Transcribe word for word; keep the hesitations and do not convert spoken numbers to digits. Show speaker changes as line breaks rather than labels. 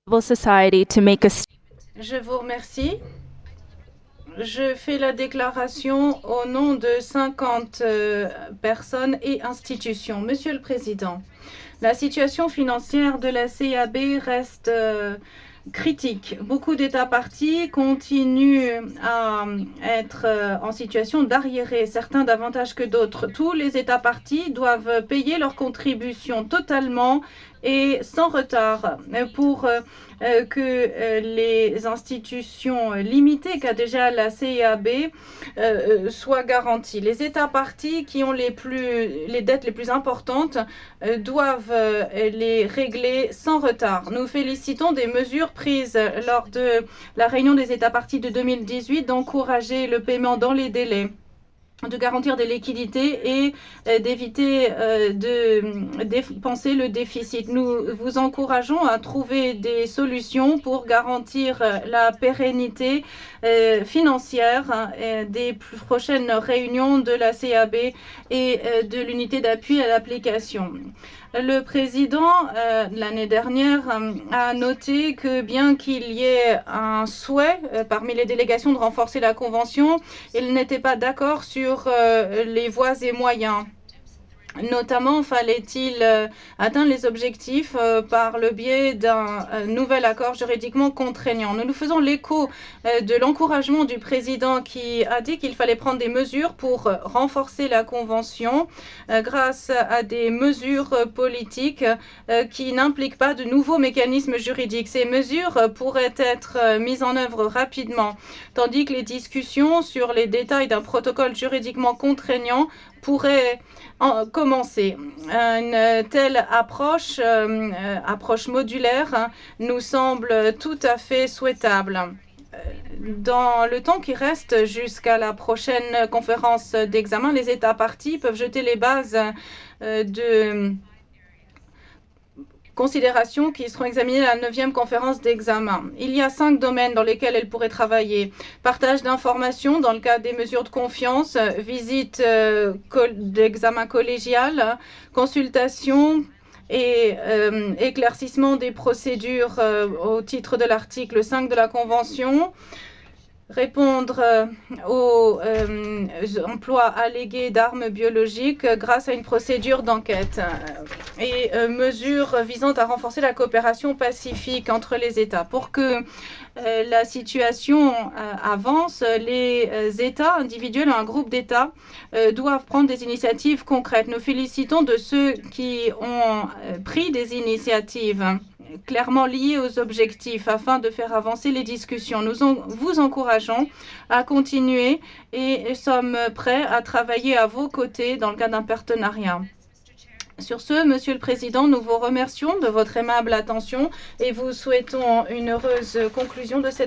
civil society to make a
Je vous remercie. Je fais la déclaration au nom de cinquante euh, personnes et institutions. Monsieur le Président, la situation financière de la C A B reste euh, critique. Beaucoup d'États parties continuent à être euh, en situation d'arriéré, certains davantage que d'autres. Tous les États parties doivent payer leurs contributions totalement et sans retard pour euh, que euh, les institutions limitées qu'a déjà la C A B euh, soient garanties. Les États parties qui ont les, plus, les dettes les plus importantes euh, doivent euh, les régler sans retard. Nous félicitons des mesures prises lors de la réunion des États parties de deux mille dix-huit d'encourager le paiement dans les délais, de garantir des liquidités et euh, d'éviter euh, de dépenser le déficit. Nous vous encourageons à trouver des solutions pour garantir euh, la pérennité euh, financière euh, des prochaines réunions de la C A B et euh, de l'unité d'appui à l'application. Le président, euh, l'année dernière, euh, a noté que bien qu'il y ait un souhait euh, parmi les délégations de renforcer la Convention, il n'était pas d'accord sur euh, les voies et moyens. Notamment, fallait-il euh, atteindre les objectifs euh, par le biais d'un euh, nouvel accord juridiquement contraignant. Nous nous faisons l'écho euh, de l'encouragement du président qui a dit qu'il fallait prendre des mesures pour euh, renforcer la Convention euh, grâce à des mesures euh, politiques euh, qui n'impliquent pas de nouveaux mécanismes juridiques. Ces mesures euh, pourraient être euh, mises en œuvre rapidement, tandis que les discussions sur les détails d'un protocole juridiquement contraignant pourraient en commencer. Une telle approche, euh, approche modulaire, hein, nous semble tout à fait souhaitable. Dans le temps qui reste jusqu'à la prochaine conférence d'examen, les États parties peuvent jeter les bases euh, de considérations qui seront examinées à la neuvième conférence d'examen. Il y a cinq domaines dans lesquels elle pourrait travailler. Partage d'informations dans le cadre des mesures de confiance, visite euh, d'examen collégial, consultation et euh, éclaircissement des procédures euh, au titre de l'article cinq de la Convention, répondre euh, aux euh, emplois allégués d'armes biologiques euh, grâce à une procédure d'enquête euh, et euh, mesures visant à renforcer la coopération pacifique entre les États. Pour que euh, la situation euh, avance, les euh, États individuels ou un groupe d'États euh, doivent prendre des initiatives concrètes. Nous félicitons de ceux qui ont euh, pris des initiatives clairement liées aux objectifs afin de faire avancer les discussions. Nous en, vous encourageons à continuer et sommes prêts à travailler à vos côtés dans le cadre d'un partenariat. Sur ce, Monsieur le Président, nous vous remercions de votre aimable attention et vous souhaitons une heureuse conclusion de cette